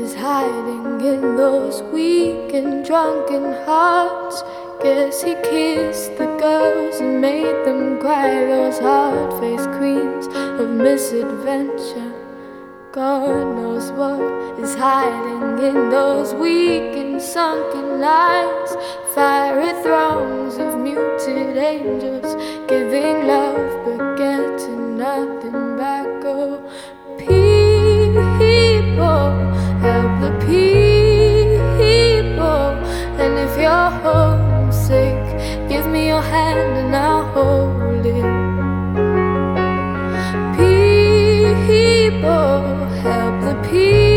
is hiding in those weak and drunken hearts. Guess he kissed the girls and made them cry, those hard-faced queens of misadventure. God knows what is hiding in those weak and sunken lines. Fiery throngs of muted angels giving love but getting nothing back. Oh, people, help the people. And if you're homesick, give me your hand and I'll hold it. People, help the people.